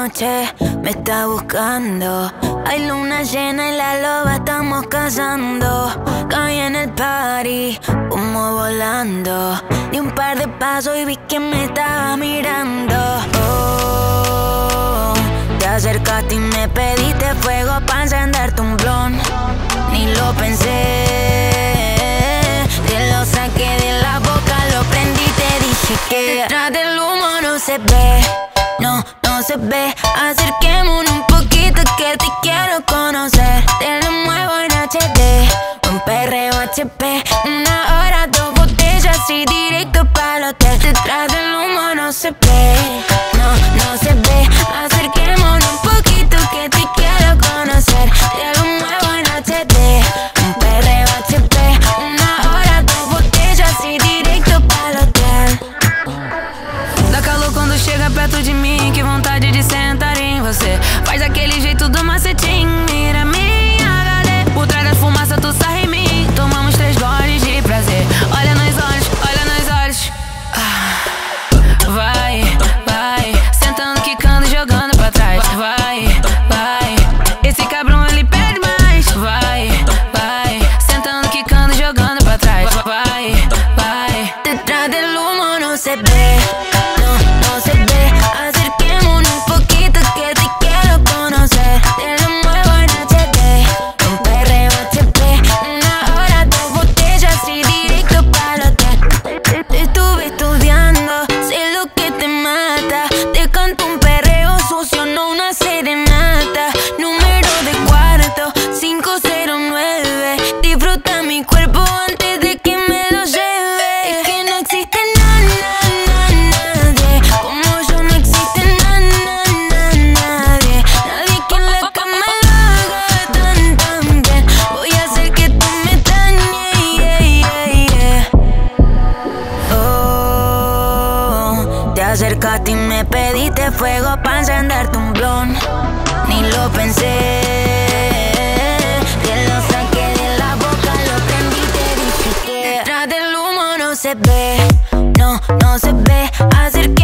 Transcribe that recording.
noche me está buscando. Hay luna llena y la loba estamos cazando. Caí en el party, humo volando. Di un par de pasos y vi que me estaba mirando. Oh, te acercaste y me pediste fuego pa' encenderte un blon. Ni lo pensé, te lo saqué de la boca, lo prendí y te dije que detrás del humo no se ve, no se ve. Acerquémonos un poquito que te quiero conocer. Te lo muevo en HD, un perreo HP. 1 hora, 2 botellas y directo para el hotel. Detrás del humo no se ve, no se ve. Acerquémonos un poquito que te quiero conocer. Te lo muevo en HD, un perreo HP. 1 hora, 2 botellas e direito para o hotel. Dá calor quando chega perto de mim, que vontade de sentar em você. Faz aquele jeito do macetinho, mira minha HD. Por trás da fumaça tu sarra em mim, tomamos 3 goles de prazer. Olha nos olhos, olha nos olhos. Vai, sentando, quicando e jogando pra trás. Vai, esse cabrão ele pede mais. Vai, sentando, quicando e jogando pra trás. Vai. Detrás del humo no se ve, no se ve. Acerquémonos un poquito que te quiero conocer. Te lo muevo en HD, un perreo HP. 1 hora, 2 botellas y directo para el hotel. Te estuve estudiando, sé lo que te mata. Te canto un perreo sucio, no una serenata. Número de cuarto, 509. Disfruta mi cuerpo antes de que me lo lleve. Es que no existe nadie como yo, no existe nadie. Nadie que en la cama lo haga tan bien. Voy a hacer que tú me extrañes. Oh, te acercaste y me pediste fuego pa' encenderte un blon. Ni lo pensé, te lo saqué de la boca, lo prendí y te dije que detrás del humo no se ve, no se ve. Acerqué